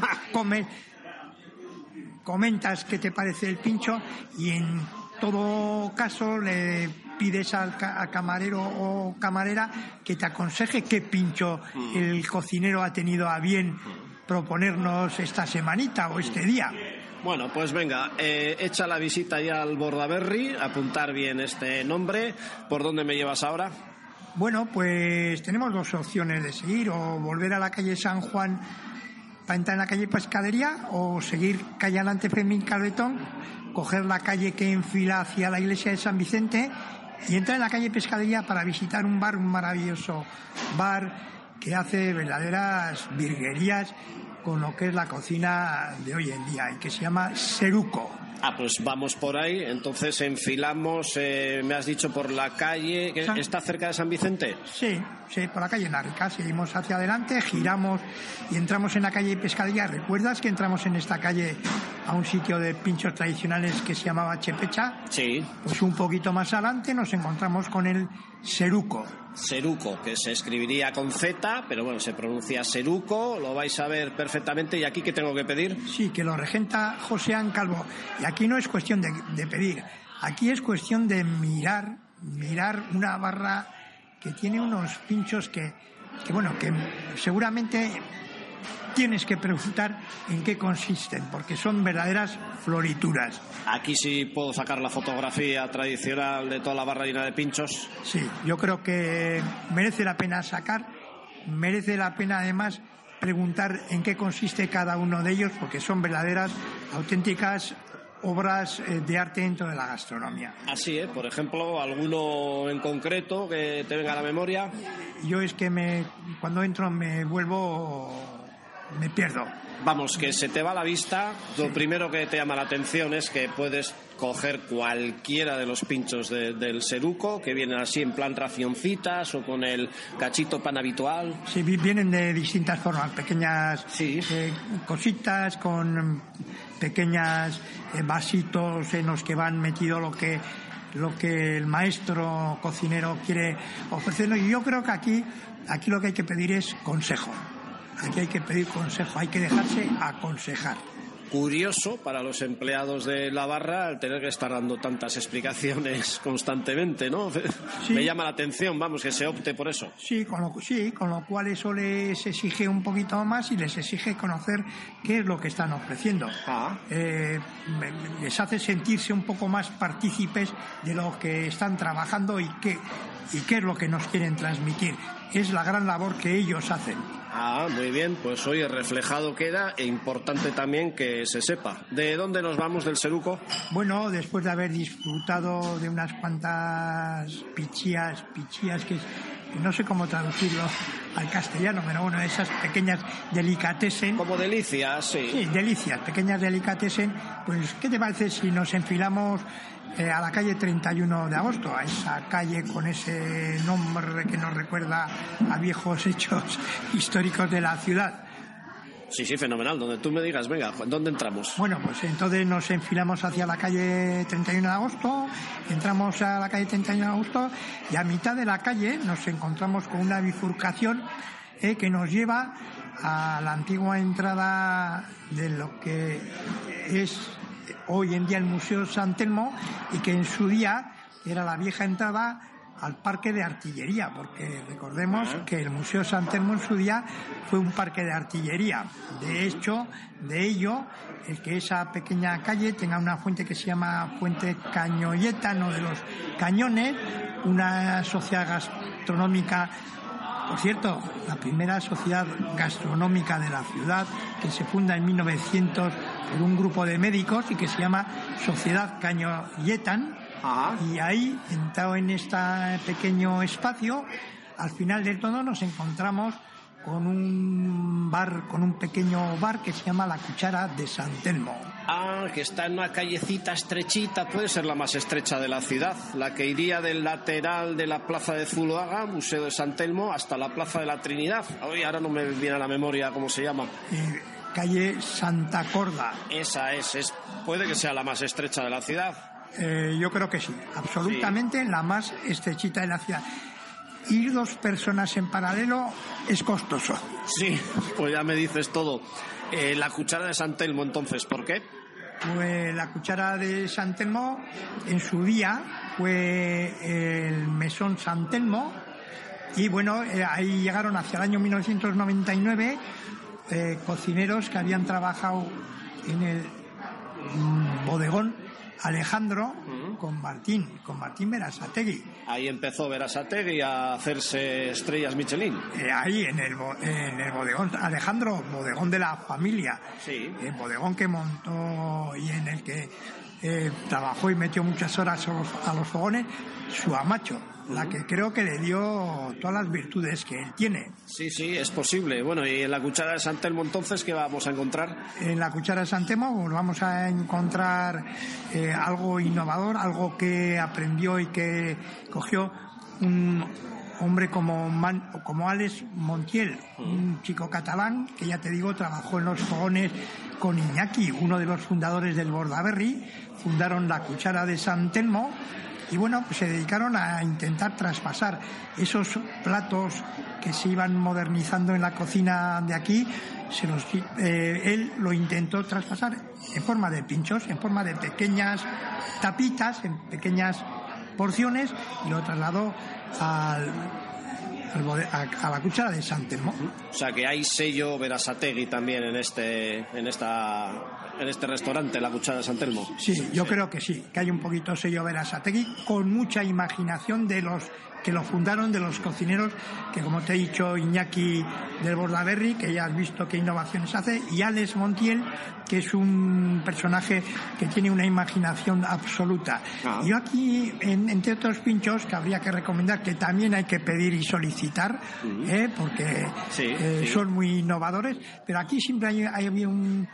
comentas qué te parece el pincho y en todo caso le pides al camarero o camarera que te aconseje qué pincho el cocinero ha tenido a bien proponernos esta semanita o este día. Bueno, pues venga, echa la visita ya al Bordaberry, apuntar bien este nombre. ¿Por dónde me llevas ahora? Bueno, pues tenemos dos opciones de seguir, o volver a la calle San Juan para entrar en la calle Pescadería, o seguir calle adelante Fermín Calvetón, coger la calle que enfila hacia la iglesia de San Vicente y entrar en la calle Pescadería para visitar un maravilloso bar que hace verdaderas virguerías con lo que es la cocina de hoy en día y que se llama Seruco. Pues vamos por ahí, entonces enfilamos, me has dicho por la calle, que ¿está cerca de San Vicente? Sí, por la calle Narrica, seguimos hacia adelante, giramos y entramos en la calle Pescadería. ¿Recuerdas que entramos en esta calle a un sitio de pinchos tradicionales que se llamaba Chepecha? Sí. Pues un poquito más adelante nos encontramos con el Seruco. Seruco, que se escribiría con Z, pero bueno, se pronuncia Seruco, lo vais a ver perfectamente. ¿Y aquí qué tengo que pedir? Sí, que lo regenta Joséán Calvo. Y aquí no es cuestión de pedir, aquí es cuestión de mirar una barra que tiene unos pinchos que seguramente tienes que preguntar en qué consisten, porque son verdaderas florituras. Aquí sí puedo sacar la fotografía tradicional de toda la barra llena de pinchos. Sí, yo creo que merece la pena merece la pena además preguntar en qué consiste cada uno de ellos, porque son verdaderas, auténticas obras de arte dentro de la gastronomía. Así es, por ejemplo, alguno en concreto que te venga a la memoria. Yo es que cuando entro me pierdo. Vamos, que se te va la vista. Sí. Lo primero que te llama la atención es que puedes coger cualquiera de los pinchos del Seruco, que vienen así en plan racioncitas o con el cachito pan habitual. Sí, vienen de distintas formas, pequeñas cositas con pequeñas vasitos en los que van metido lo que el maestro cocinero quiere ofrecernos. Y yo creo que aquí lo que hay que pedir es consejo. Aquí hay que pedir consejo, hay que dejarse aconsejar. Curioso para los empleados de la barra el tener que estar dando tantas explicaciones constantemente, ¿no? Sí. Me llama la atención, vamos, que se opte por eso. Sí, con lo cual eso les exige un poquito más y les exige conocer qué es lo que están ofreciendo. Les hace sentirse un poco más partícipes de lo que están trabajando y qué es lo que nos quieren transmitir. Es la gran labor que ellos hacen. Muy bien, pues oye, reflejado queda, e importante también que se sepa. ¿De dónde nos vamos del Seruco? Bueno, después de haber disfrutado de unas cuantas pichías que no sé cómo traducirlo al castellano, pero bueno, esas pequeñas delicatessen. Como delicias, sí. Sí, delicias, pequeñas delicatessen. Pues, ¿qué te parece si nos enfilamos a la calle 31 de agosto, a esa calle con ese nombre que nos recuerda a viejos hechos históricos de la ciudad? Sí, fenomenal, donde tú me digas, venga, ¿dónde entramos? Bueno, pues entonces nos enfilamos hacia la calle 31 de agosto, entramos a la calle 31 de agosto y a mitad de la calle nos encontramos con una bifurcación que nos lleva a la antigua entrada de lo que es hoy en día el Museo San Telmo, y que en su día era la vieja entrada al parque de artillería, porque recordemos que el Museo San Telmo en su día fue un parque de artillería. De ello, el que esa pequeña calle tenga una fuente que se llama Fuente Cañolleta, no de los cañones, una sociedad gastronómica. Por cierto, la primera sociedad gastronómica de la ciudad, que se funda en 1900 por un grupo de médicos y que se llama Sociedad Cañolletan. Y ahí, entrado en este pequeño espacio, al final de todo nos encontramos con un pequeño bar que se llama La Cuchara de San Telmo. Que está en una callecita estrechita, puede ser la más estrecha de la ciudad, la que iría del lateral de la plaza de Zuloaga, Museo de San Telmo, hasta la plaza de la Trinidad. Ahora no me viene a la memoria cómo se llama. Calle Santa Corda. Esa puede que sea la más estrecha de la ciudad. Yo creo que sí, absolutamente la más estrechita de la ciudad. Ir dos personas en paralelo es costoso. Sí, pues ya me dices todo. La Cuchara de San Telmo, entonces, ¿por qué? Pues la Cuchara de San Telmo en su día fue el Mesón San Telmo, y bueno, ahí llegaron hacia el año 1999 cocineros que habían trabajado en el bodegón Alejandro con Martín Berasategui. Ahí empezó Berasategui a hacerse estrellas Michelin. Ahí en el bodegón Alejandro, bodegón de la familia. Sí. El bodegón que montó y en el que trabajó y metió muchas horas a los fogones, su amacho, la que creo que le dio todas las virtudes que él tiene. Sí, es posible. Bueno, y en la cuchara de San Telmo, entonces, ¿qué vamos a encontrar? En la cuchara de San Telmo pues, vamos a encontrar algo innovador, algo que aprendió y que cogió un hombre como Alex Montiel, un chico catalán que, ya te digo, trabajó en los fogones con Iñaki, uno de los fundadores del Bordaberry. Fundaron la cuchara de San Telmo. Y bueno, pues se dedicaron a intentar traspasar esos platos que se iban modernizando en la cocina de aquí. Él lo intentó traspasar en forma de pinchos, en forma de pequeñas tapitas, en pequeñas porciones, y lo trasladó a la cuchara de San Telmo. O sea que hay sello Berasategui también en este restaurante, la cuchara de San Telmo. Sí, yo creo que sí, que hay un poquito sello Berasategui, con mucha imaginación de los que lo fundaron, de los cocineros, que como te he dicho, Iñaki del Bordaberry, que ya has visto qué innovaciones hace, y Alex Montiel, que es un personaje que tiene una imaginación absoluta. Yo aquí, entre otros pinchos que habría que recomendar, que también hay que pedir y solicitar, porque son muy innovadores, pero aquí siempre hay un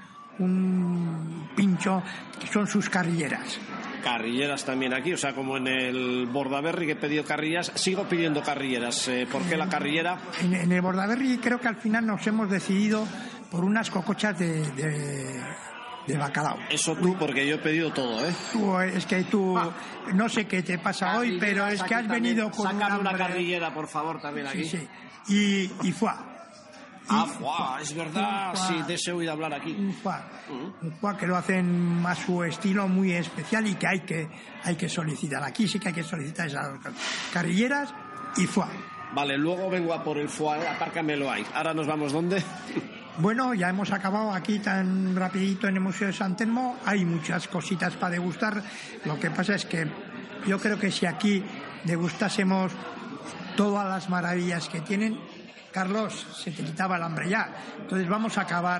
pincho que son sus carrilleras. Carrilleras también aquí, o sea, como en el Bordaberry que he pedido carrillas, sigo pidiendo carrilleras. ¿Por qué la carrillera? En el Bordaberry creo que al final nos hemos decidido por unas cocochas de bacalao. Eso tú, porque yo he pedido todo, ¿eh? Es que tú, no sé qué te pasa hoy, pero es que has venido con sácame una carrillera, por favor, también aquí. Sí. Y foie. Es verdad, sí, de ese he oído hablar aquí. Un foie que lo hacen a su estilo, muy especial, y que hay que solicitar. Aquí sí que hay que solicitar esas carrilleras y foie. Vale, luego vengo a por el foie, apárcamelo ahí. Ahora nos vamos, ¿dónde? Bueno, ya hemos acabado aquí tan rapidito en el Museo de San Telmo. Hay muchas cositas para degustar. Lo que pasa es que yo creo que si aquí degustásemos todas las maravillas que tienen, Carlos, se te quitaba el hambre ya. Entonces vamos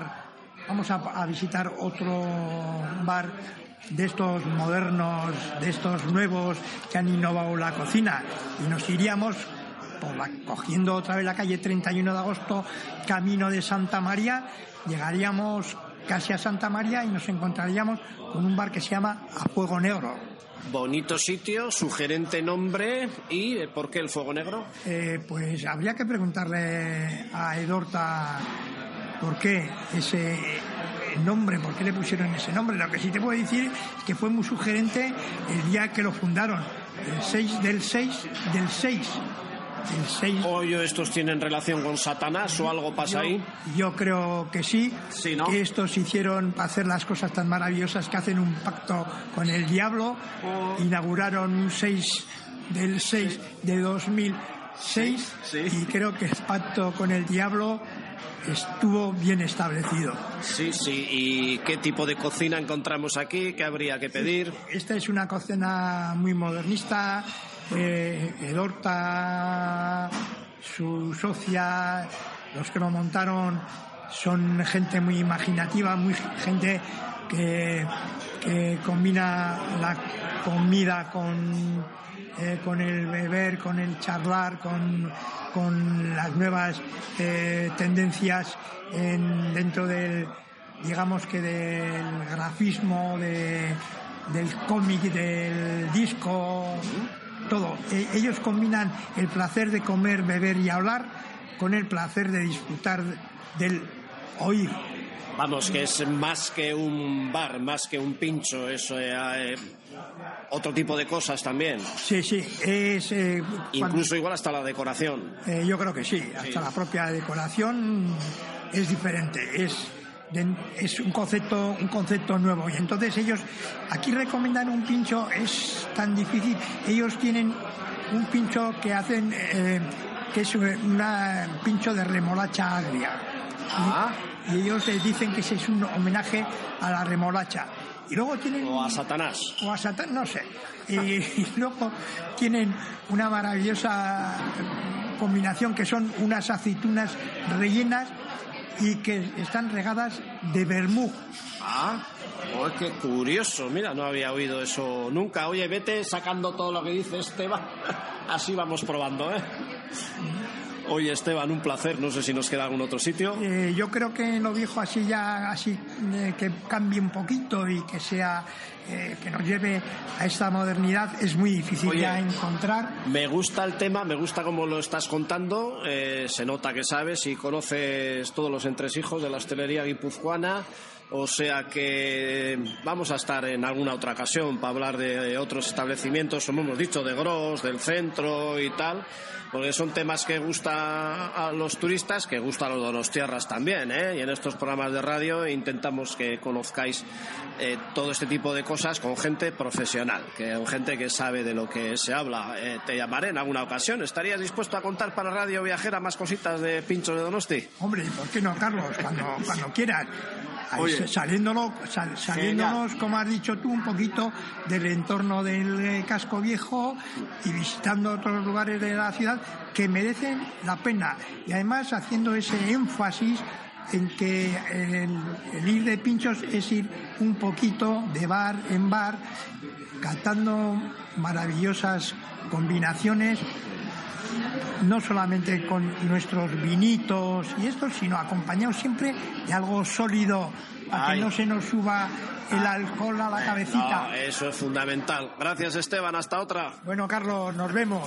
a visitar otro bar de estos modernos, de estos nuevos que han innovado la cocina, y nos iríamos cogiendo otra vez la calle 31 de agosto, camino de Santa María. Llegaríamos casi a Santa María y nos encontraríamos con un bar que se llama A Fuego Negro. Bonito sitio, sugerente nombre. ¿Y por qué el Fuego Negro? Pues habría que preguntarle a Edorta por qué ese nombre, por qué le pusieron ese nombre. Lo que sí te puedo decir es que fue muy sugerente el día que lo fundaron, el 6 del 6 del 6. Oye, ¿estos tienen relación con Satanás o algo pasa ahí? Yo creo que sí, ¿no? Que estos hicieron para hacer las cosas tan maravillosas que hacen un pacto con el diablo. Inauguraron un 6 del 6 de 2006 y creo que el pacto con el diablo estuvo bien establecido. Sí. ¿Y qué tipo de cocina encontramos aquí? ¿Qué habría que pedir? Esta es una cocina muy modernista. Edorta, su socia, los que lo montaron, son gente muy imaginativa, gente que combina la comida con el beber, con el charlar, con las nuevas tendencias dentro del, digamos que del grafismo, del cómic, del disco. Todo. Ellos combinan el placer de comer, beber y hablar con el placer de disfrutar del oír. Vamos, que es más que un bar, más que un pincho, eso otro tipo de cosas también. Sí, es incluso igual hasta la decoración. Yo creo que sí, hasta la propia decoración es diferente, es un concepto nuevo, y entonces ellos aquí recomiendan un pincho. Es tan difícil. Ellos tienen un pincho que hacen que es un pincho de remolacha agria. y ellos dicen que ese es un homenaje a la remolacha. Y luego tienen... O a Satanás. O a Satanás, no sé. Y luego tienen una maravillosa combinación que son unas aceitunas rellenas y que están regadas de vermú. Ah, pues qué curioso. Mira, no había oído eso nunca. Oye, vete sacando todo lo que dice Esteban. Así vamos probando, ¿eh? Oye, Esteban, un placer. No sé si nos queda algún otro sitio. Yo creo que lo viejo así que cambie un poquito y que sea que nos lleve a esta modernidad es muy difícil ya encontrar. Me gusta el tema, me gusta cómo lo estás contando. Se nota que sabes y conoces todos los entresijos de la hostelería guipuzcoana. O sea que vamos a estar en alguna otra ocasión para hablar de otros establecimientos, como hemos dicho, de Gros, del centro y tal, porque son temas que gusta a los turistas, que gusta a los donostiarras también, ¿eh? Y en estos programas de radio intentamos que conozcáis todo este tipo de cosas con gente profesional, con gente que sabe de lo que se habla. Te llamaré en alguna ocasión. ¿Estarías dispuesto a contar para Radio Viajera más cositas de pinchos de Donosti? Hombre, ¿por qué no, Carlos? Cuando quieras. Oye, saliéndonos, como has dicho tú, un poquito del entorno del casco viejo y visitando otros lugares de la ciudad que merecen la pena. Y además haciendo ese énfasis en que el ir de pinchos es ir un poquito de bar en bar, cantando maravillosas combinaciones, no solamente con nuestros vinitos y estos, sino acompañados siempre de algo sólido, para que no se nos suba el alcohol a la cabecita. No, eso es fundamental. Gracias, Esteban. Hasta otra. Bueno, Carlos, nos vemos.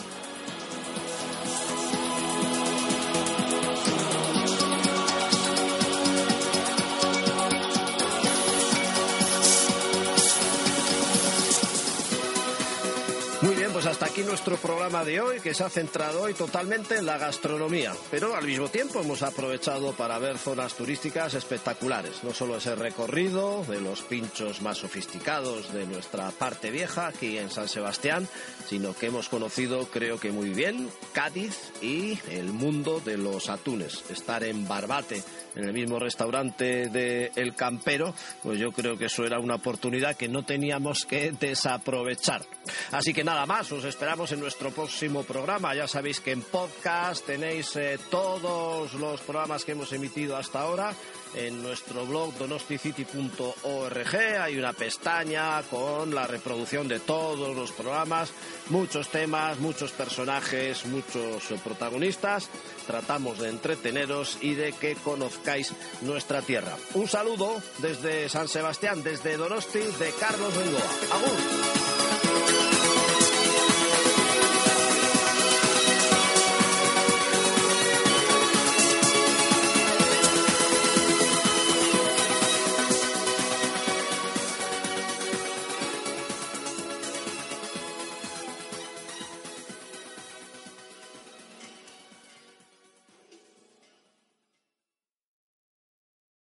Muy bien, pues hasta aquí nuestro programa de hoy, que se ha centrado hoy totalmente en la gastronomía, pero al mismo tiempo hemos aprovechado para ver zonas turísticas espectaculares, no solo ese recorrido de los pinchos más sofisticados de nuestra parte vieja aquí en San Sebastián, sino que hemos conocido, creo que muy bien, Cádiz y el mundo de los atunes. Estar en Barbate, en el mismo restaurante de El Campero, pues yo creo que eso era una oportunidad que no teníamos que desaprovechar. Así que nada más, os esperamos en nuestro próximo programa. Ya sabéis que en podcast tenéis todos los programas que hemos emitido hasta ahora en nuestro blog donosticity.org. Hay una pestaña con la reproducción de todos los programas, muchos temas, muchos personajes, muchos protagonistas. Tratamos de entreteneros y de que conozcáis nuestra tierra. Un saludo desde San Sebastián, desde Donosti, de Carlos Bengoa. ¡Agur!